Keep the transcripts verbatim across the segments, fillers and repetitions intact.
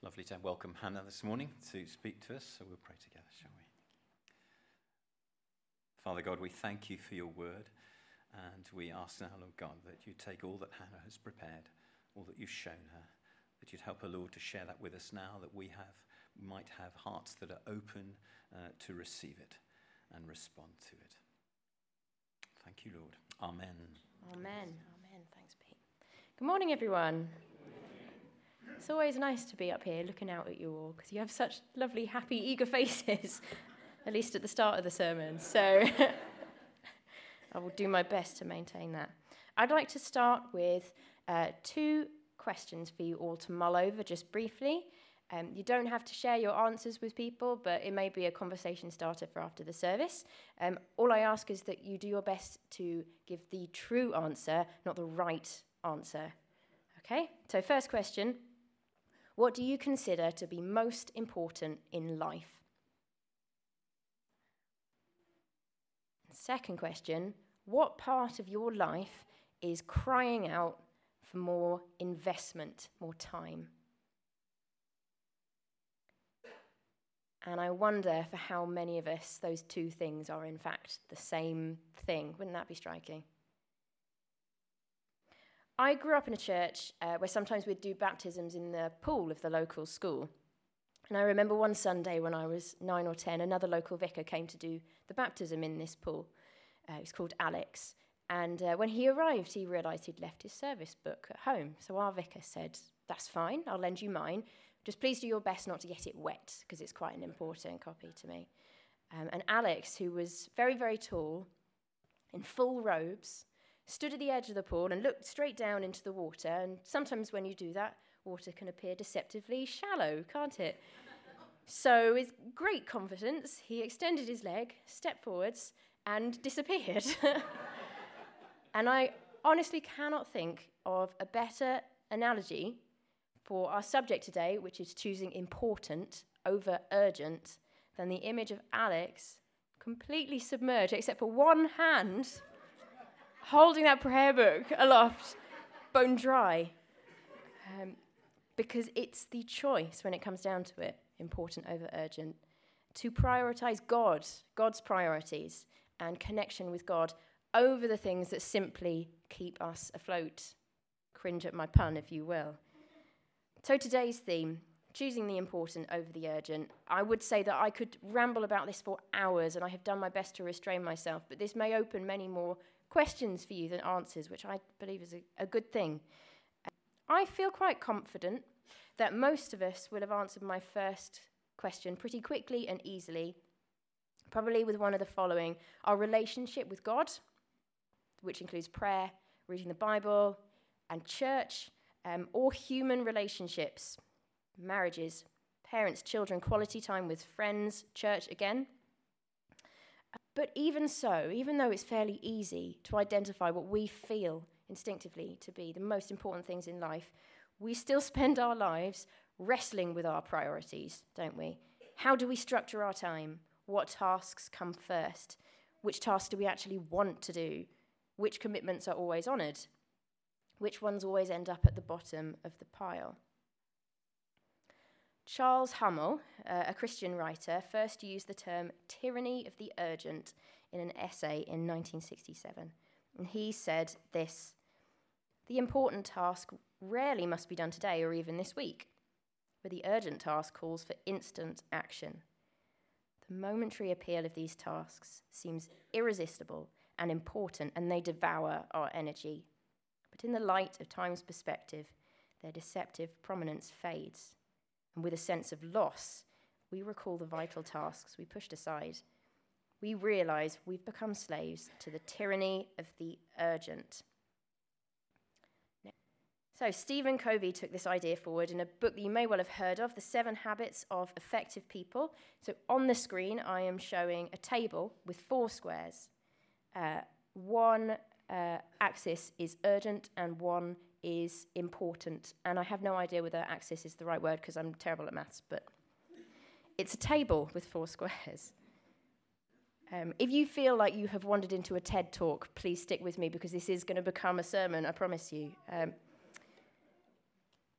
Lovely to welcome Hannah this morning to speak to us, so we'll pray together, shall we? Father God, we thank you for your word, and we ask now, Lord God, that you take all that Hannah has prepared, all that you've shown her, that you'd help her, Lord, to share that with us now, that we have might have hearts that are open uh, to receive it and respond to it. Thank you, Lord. Amen. Amen. Amen. Thanks, Pete. Good morning, everyone. It's always nice to be up here looking out at you all because you have such lovely, happy, eager faces, at least at the start of the sermon. So I will do my best to maintain that. I'd like to start with uh, two questions for you all to mull over just briefly. Um, you don't have to share your answers with people, but it may be a conversation starter for after the service. Um, all I ask is that you do your best to give the true answer, not the right answer. Okay? So first question. What do you consider to be most important in life? Second question, what part of your life is crying out for more investment, more time? And I wonder for how many of us those two things are in fact the same thing. Wouldn't that be striking? I grew up in a church uh, where sometimes we'd do baptisms in the pool of the local school. And I remember one Sunday when I was nine or ten, another local vicar came to do the baptism in this pool. Uh, he was called Alex. And uh, when he arrived, he realised he'd left his service book at home. So our vicar said, that's fine, I'll lend you mine. Just please do your best not to get it wet, because it's quite an important copy to me. Um, and Alex, who was very, very tall, in full robes, stood at the edge of the pool and looked straight down into the water. And sometimes when you do that, water can appear deceptively shallow, can't it? So with great confidence, he extended his leg, stepped forwards, and disappeared. And I honestly cannot think of a better analogy for our subject today, which is choosing important over urgent, than the image of Alex completely submerged, except for one hand, holding that prayer book aloft, bone dry. Um, because it's the choice, when it comes down to it, important over urgent, to prioritise God, God's priorities, and connection with God over the things that simply keep us afloat. Cringe at my pun, if you will. So today's theme, choosing the important over the urgent. I would say that I could ramble about this for hours, and I have done my best to restrain myself, but this may open many more questions for you than answers, which I believe is a, a good thing. I feel quite confident that most of us will have answered my first question pretty quickly and easily, probably with one of the following: our relationship with God, which includes prayer, reading the Bible, and church, um, or human relationships, marriages, parents, children, quality time with friends, church again. But even so, even though it's fairly easy to identify what we feel instinctively to be the most important things in life, we still spend our lives wrestling with our priorities, don't we? How do we structure our time? What tasks come first? Which tasks do we actually want to do? Which commitments are always honoured? Which ones always end up at the bottom of the pile? Charles Hummel, uh, a Christian writer, first used the term tyranny of the urgent in an essay in nineteen sixty-seven. And he said this: the important task rarely must be done today or even this week, but the urgent task calls for instant action. The momentary appeal of these tasks seems irresistible and important, and they devour our energy. But in the light of time's perspective, their deceptive prominence fades. And with a sense of loss, we recall the vital tasks we pushed aside. We realize we've become slaves to the tyranny of the urgent. So Stephen Covey took this idea forward in a book that you may well have heard of, The Seven Habits of Effective People. So on the screen, I am showing a table with four squares. Uh, one uh, axis is urgent and one is important. And I have no idea whether axis is the right word because I'm terrible at maths, but it's a table with four squares. Um, if you feel like you have wandered into a TED talk, please stick with me because this is going to become a sermon, I promise you. Um,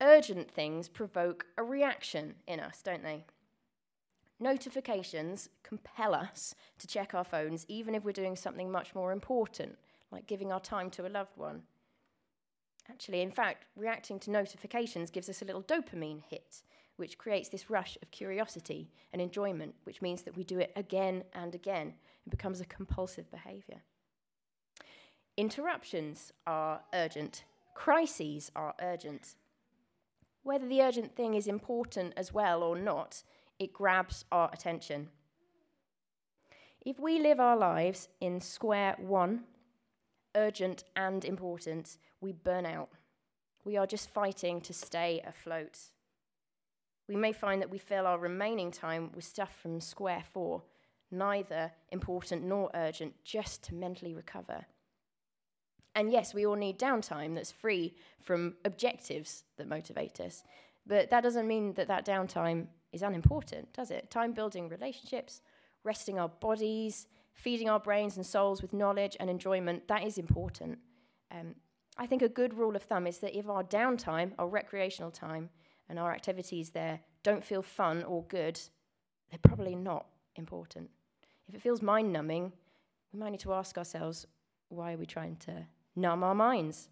urgent things provoke a reaction in us, don't they? Notifications compel us to check our phones, even if we're doing something much more important, like giving our time to a loved one. Actually, in fact, reacting to notifications gives us a little dopamine hit, which creates this rush of curiosity and enjoyment, which means that we do it again and again. It becomes a compulsive behavior. Interruptions are urgent. Crises are urgent. Whether the urgent thing is important as well or not, it grabs our attention. If we live our lives in square one, urgent and important, we burn out. We are just fighting to stay afloat. We may find that we fill our remaining time with stuff from square four, neither important nor urgent, just to mentally recover. And yes, we all need downtime that's free from objectives that motivate us. But that doesn't mean that that downtime is unimportant, does it? Time building relationships, resting our bodies, feeding our brains and souls with knowledge and enjoyment, that is important. Um, I think a good rule of thumb is that if our downtime, our recreational time, and our activities there don't feel fun or good, they're probably not important. If it feels mind-numbing, we might need to ask ourselves, why are we trying to numb our minds?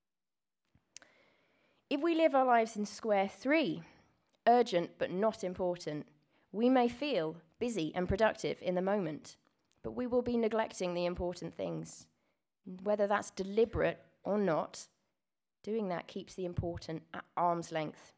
If we live our lives in square three, urgent but not important, we may feel busy and productive in the moment, but we will be neglecting the important things. Whether that's deliberate or not, doing that keeps the important at arm's length.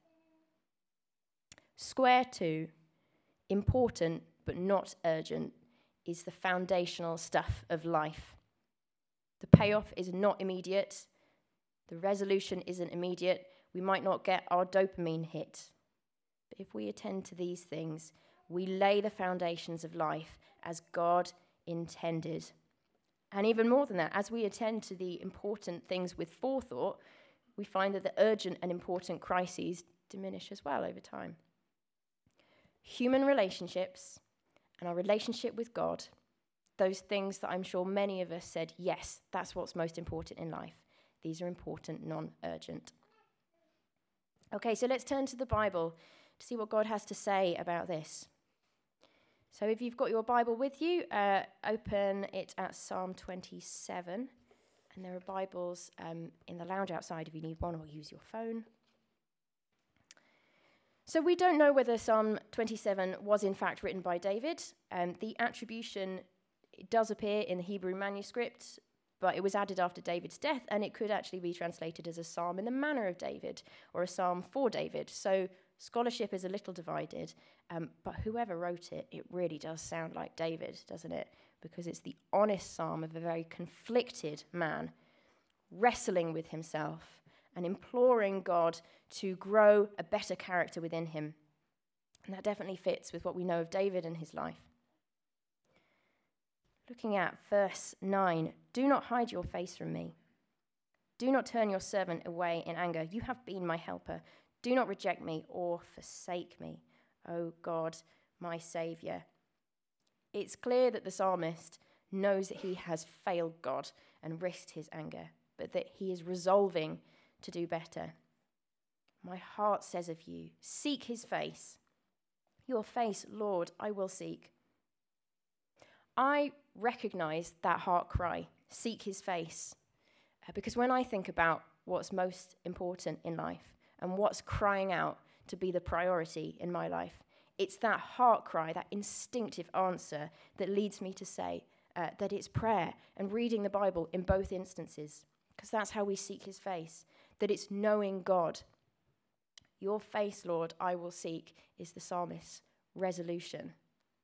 Square two, important but not urgent, is the foundational stuff of life. The payoff is not immediate. The resolution isn't immediate. We might not get our dopamine hit. But if we attend to these things, we lay the foundations of life as God intended. And even more than that, as we attend to the important things with forethought, we find that the urgent and important crises diminish as well over time. Human relationships and our relationship with God, those things that I'm sure many of us said, yes, that's what's most important in life. These are important, non-urgent. Okay, so let's turn to the Bible to see what God has to say about this. So if you've got your Bible with you, uh, open it at Psalm twenty-seven. And there are Bibles um, in the lounge outside if you need one, or use your phone. So we don't know whether Psalm twenty-seven was in fact written by David. Um, the attribution it does appear in the Hebrew manuscript, but it was added after David's death, and it could actually be translated as a psalm in the manner of David, or a psalm for David. So scholarship is a little divided, um, but whoever wrote it, it really does sound like David, doesn't it? Because it's the honest psalm of a very conflicted man, wrestling with himself and imploring God to grow a better character within him. And that definitely fits with what we know of David and his life. Looking at verse nine, do not hide your face from me. Do not turn your servant away in anger. You have been my helper. Do not reject me or forsake me, O God, my Saviour. It's clear that the psalmist knows that he has failed God and risked his anger, but that he is resolving to do better. My heart says of you, seek his face. Your face, Lord, I will seek. I recognize that heart cry, seek his face, uh, because when I think about what's most important in life and what's crying out to be the priority in my life, it's that heart cry, that instinctive answer that leads me to say uh, that it's prayer and reading the Bible in both instances, because that's how we seek his face, that it's knowing God. Your face, Lord, I will seek, is the psalmist's resolution.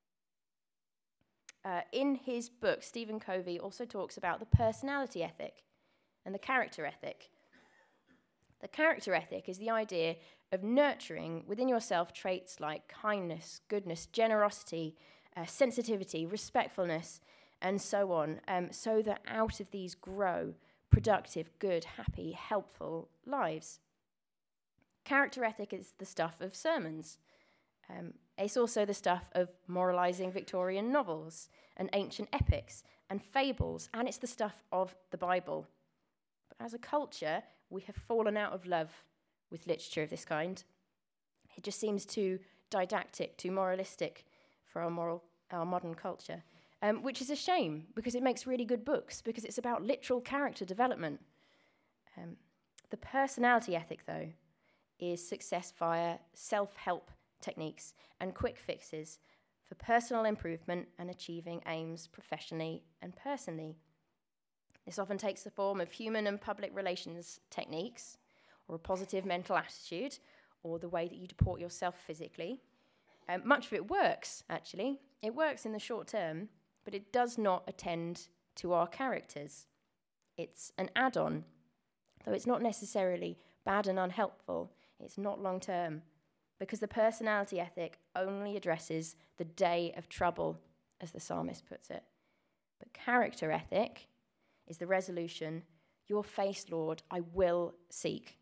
Uh, in his book, Stephen Covey also talks about the personality ethic and the character ethic. The character ethic is the idea of nurturing within yourself traits like kindness, goodness, generosity, uh, sensitivity, respectfulness, and so on, um, so that out of these grow productive, good, happy, helpful lives. Character ethic is the stuff of sermons. Um, it's also the stuff of moralizing Victorian novels and ancient epics and fables, and it's the stuff of the Bible. But as a culture, we have fallen out of love with literature of this kind. It just seems too didactic, too moralistic for our moral, our modern culture, um, which is a shame because it makes really good books, because it's about literal character development. Um, the personality ethic, though, is success via self-help techniques and quick fixes for personal improvement and achieving aims professionally and personally. This often takes the form of human and public relations techniques, or a positive mental attitude, or the way that you deport yourself physically. Um, much of it works, actually. It works in the short term, but it does not attend to our characters. It's an add-on, though it's not necessarily bad and unhelpful. It's not long-term, because the personality ethic only addresses the day of trouble, as the psalmist puts it. But character ethic is the resolution, your face, Lord, I will seek.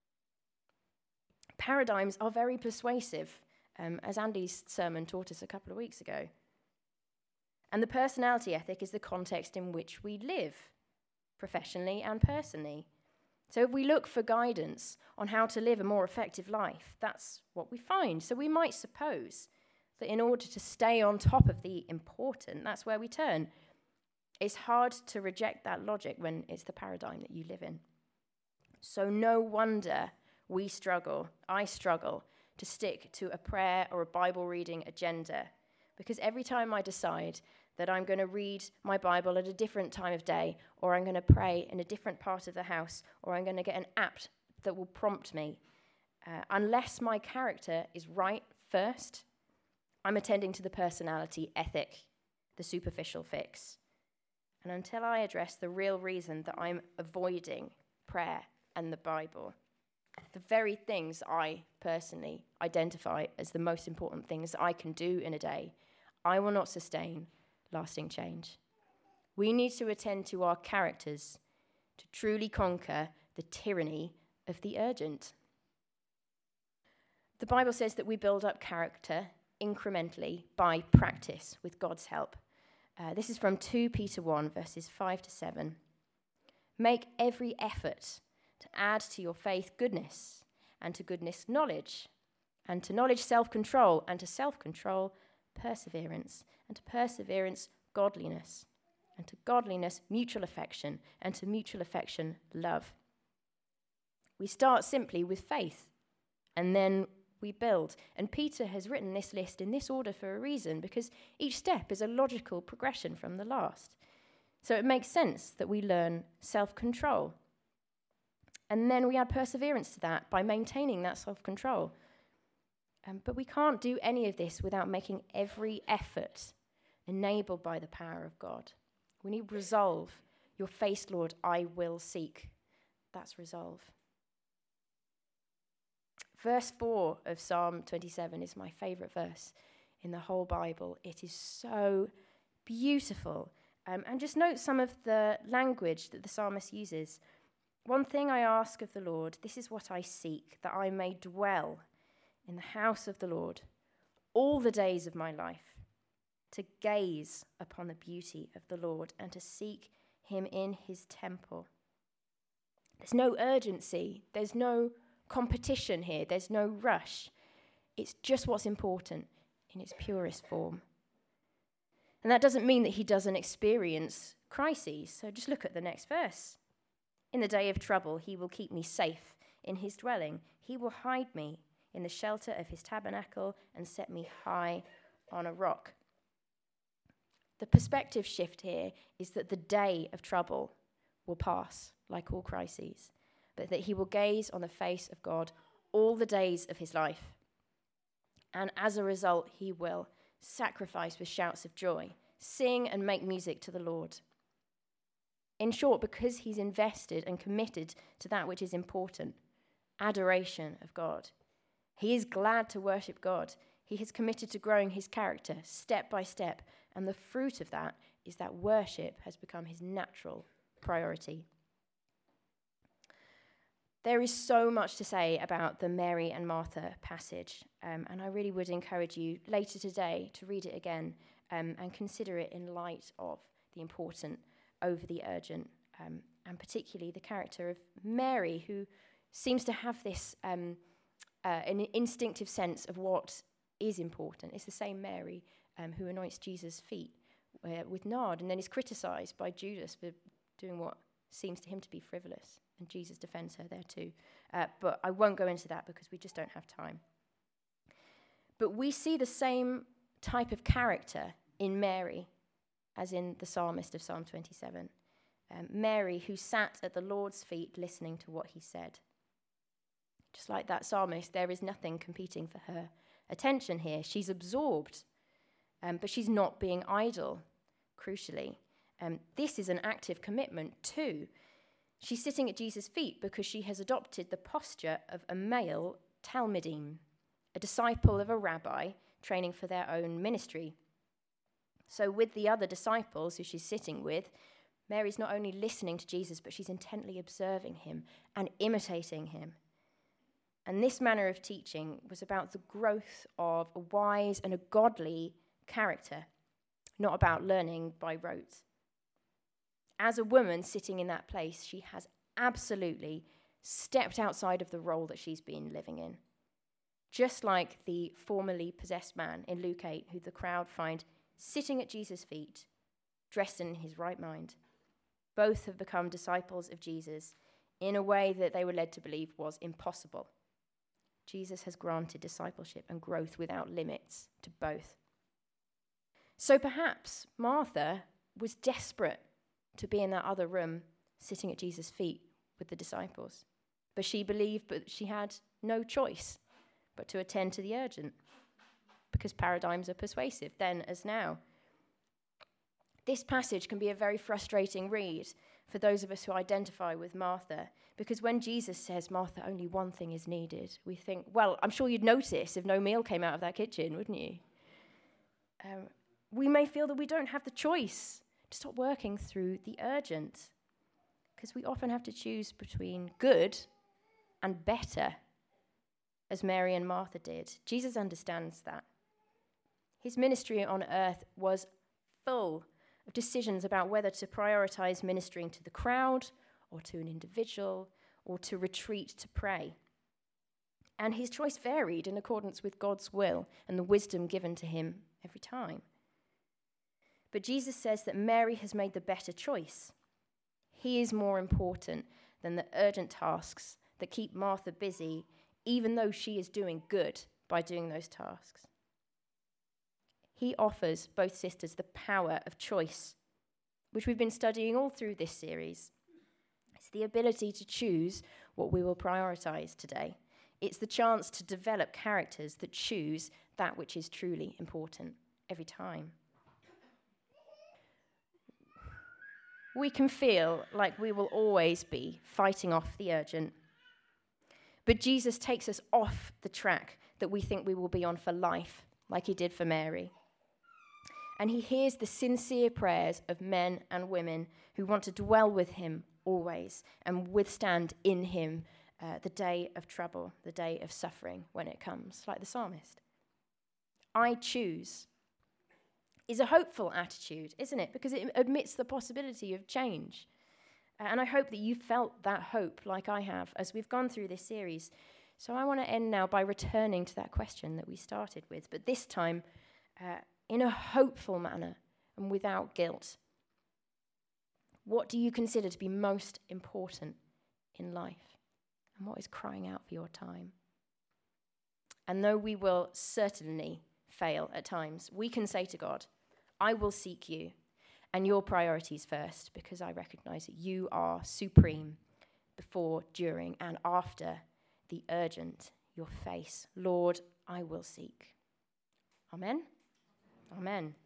Paradigms are very persuasive, um, as Andy's sermon taught us a couple of weeks ago. And the personality ethic is the context in which we live, professionally and personally. So if we look for guidance on how to live a more effective life, that's what we find. So we might suppose that in order to stay on top of the important, that's where we turn. It's hard to reject that logic when it's the paradigm that you live in. So no wonder we struggle, I struggle, to stick to a prayer or a Bible reading agenda, because every time I decide that I'm going to read my Bible at a different time of day, or I'm going to pray in a different part of the house, or I'm going to get an app that will prompt me, uh, unless my character is right first, I'm attending to the personality ethic, the superficial fix. And until I address the real reason that I'm avoiding prayer and the Bible, the very things I personally identify as the most important things I can do in a day, I will not sustain lasting change. We need to attend to our characters to truly conquer the tyranny of the urgent. The Bible says that we build up character incrementally by practice with God's help. Uh, this is from two Peter one, verses five to seven. Make every effort to add to your faith goodness, and to goodness knowledge, and to knowledge self-control, and to self-control perseverance, and to perseverance godliness, and to godliness mutual affection, and to mutual affection love. We start simply with faith, and then we build. And Peter has written this list in this order for a reason, because each step is a logical progression from the last. So it makes sense that we learn self-control. And then we add perseverance to that by maintaining that self-control. Um, but we can't do any of this without making every effort enabled by the power of God. We need resolve. Your face, Lord, I will seek. That's resolve. Verse four of Psalm twenty-seven is my favourite verse in the whole Bible. It is so beautiful. Um, and just note some of the language that the psalmist uses. One thing I ask of the Lord, this is what I seek, that I may dwell in the house of the Lord all the days of my life, to gaze upon the beauty of the Lord and to seek him in his temple. There's no urgency. There's no competition here. There's no rush. It's just what's important in its purest form. And that doesn't mean that he doesn't experience crises. So just look at the next verse. In the day of trouble, he will keep me safe in his dwelling. He will hide me in the shelter of his tabernacle and set me high on a rock. The perspective shift here is that the day of trouble will pass, like all crises, but that he will gaze on the face of God all the days of his life. And as a result, he will sacrifice with shouts of joy, sing and make music to the Lord. In short, because he's invested and committed to that which is important, adoration of God. He is glad to worship God. He has committed to growing his character step by step, and the fruit of that is that worship has become his natural priority. There is so much to say about the Mary and Martha passage, um, and I really would encourage you later today to read it again um, and consider it in light of the important over the urgent, um, and particularly the character of Mary, who seems to have this um, uh, an instinctive sense of what is important. It's the same Mary um, who anoints Jesus' feet uh, with nard and then is criticised by Judas for doing what seems to him to be frivolous. And Jesus defends her there too. Uh, but I won't go into that because we just don't have time. But we see the same type of character in Mary as in the psalmist of Psalm twenty-seven. Um, Mary, who sat at the Lord's feet listening to what he said. Just like that psalmist, there is nothing competing for her attention here. She's absorbed, um, but she's not being idle, crucially. Um, this is an active commitment too. She's sitting at Jesus' feet because she has adopted the posture of a male Talmidim, a disciple of a rabbi training for their own ministry. So with the other disciples who she's sitting with, Mary's not only listening to Jesus, but she's intently observing him and imitating him. And this manner of teaching was about the growth of a wise and a godly character, not about learning by rote. As a woman sitting in that place, she has absolutely stepped outside of the role that she's been living in. Just like the formerly possessed man in Luke eight, who the crowd find sitting at Jesus' feet, dressed in his right mind. Both have become disciples of Jesus in a way that they were led to believe was impossible. Jesus has granted discipleship and growth without limits to both. So perhaps Martha was desperate to be in that other room, sitting at Jesus' feet with the disciples. But she believed, but she had no choice but to attend to the urgent, because paradigms are persuasive, then as now. This passage can be a very frustrating read for those of us who identify with Martha, because when Jesus says, Martha, only one thing is needed, we think, well, I'm sure you'd notice if no meal came out of that kitchen, wouldn't you? Um, we may feel that we don't have the choice to stop working through the urgent, because we often have to choose between good and better, as Mary and Martha did. Jesus understands that. His ministry on earth was full of decisions about whether to prioritize ministering to the crowd or to an individual or to retreat to pray. And his choice varied in accordance with God's will and the wisdom given to him every time. But Jesus says that Mary has made the better choice. He is more important than the urgent tasks that keep Martha busy, even though she is doing good by doing those tasks. He offers both sisters the power of choice, which we've been studying all through this series. It's the ability to choose what we will prioritize today. It's the chance to develop characters that choose that which is truly important every time. We can feel like we will always be fighting off the urgent. But Jesus takes us off the track that we think we will be on for life, like he did for Mary. And he hears the sincere prayers of men and women who want to dwell with him always and withstand in him uh, the day of trouble, the day of suffering when it comes, like the psalmist. I choose is a hopeful attitude, isn't it? Because it admits the possibility of change. And I hope that you felt that hope like I have as we've gone through this series. So I want to end now by returning to that question that we started with, but this time uh, in a hopeful manner and without guilt. What do you consider to be most important in life? And what is crying out for your time? And though we will certainly fail at times, we can say to God, I will seek you and your priorities first, because I recognize that you are supreme before, during, and after the urgent, your face. Lord, I will seek. Amen? Amen.